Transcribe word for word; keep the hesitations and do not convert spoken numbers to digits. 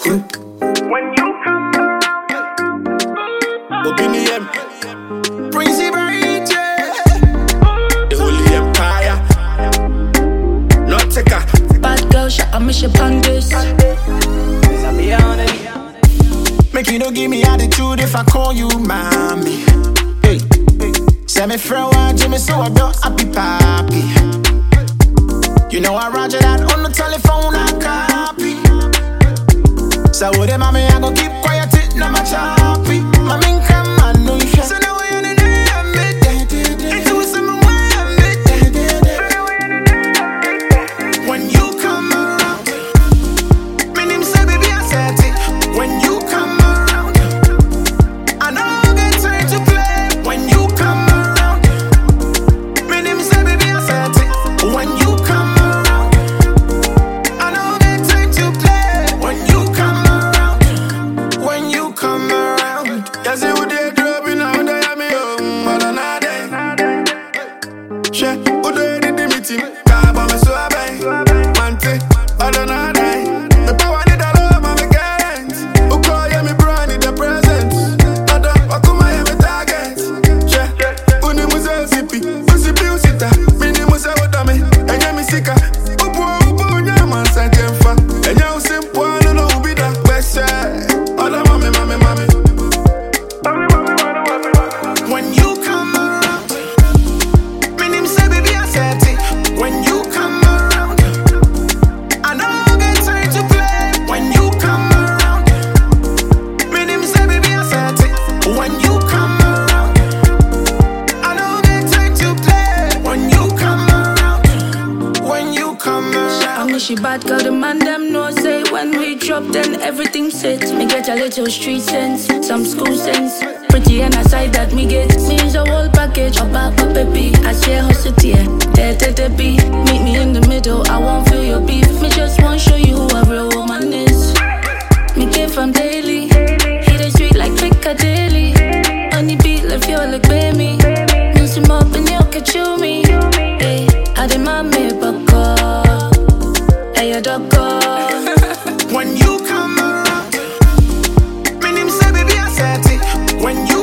When you come around, Obinium, Prince Bright, the Holy Empire, not take a bad girl, shut up, miss your pandas. Make you don't give me attitude if I call you mommy. Hey, say me friend want Jimmy, so I don't happy papi. You know I roger that on the telephone, I copy. So with it, mommy, I gon' keep quiet, it no my choppy. Mommy, come on, no you so now we on the day I met that. Into some way I met that. When you come around, me name say baby I said it. When you come around, I know I get time to play. When you come around, me name say baby I said it. When you come around, I know I get time to play. When you come around, when you come around, yes it would be dropping out there me home, but another day. She would do the meeting, car by me so I buy, mante, but another day. Me power need a love, my parents. Who call you me bro, I need a present. Ada, wakuma ya me target. She, uni muze zipi, usi pi usita, mini muze wadame, enye mi sika. Upo upo unya man sa jemfa, enye usimpo anu no ubida. Bese, oda mami mami mami. When you come around, me name say baby I said it. When you come around, I know I get time to play. When you come around, me name say baby I said it. When you come around, I know I get time to play. When you come around, when you come I around. miss she bad girl, the man them know say when we drop then everything sits. Me get a little street sense, some school sense. Pretty and aside that me get means a whole package. Up back up baby, I share hustle tear. There to the beat, meet me in the middle. I won't feel your beef. Me just want show you who a real woman is. Me came from daily, hit the street like Piccadilly. On the beat, left you like baby. Mix him up and you can chew me. Hey, I did my me buckle. Hey, your dog When you come around, me name say baby I said it. When you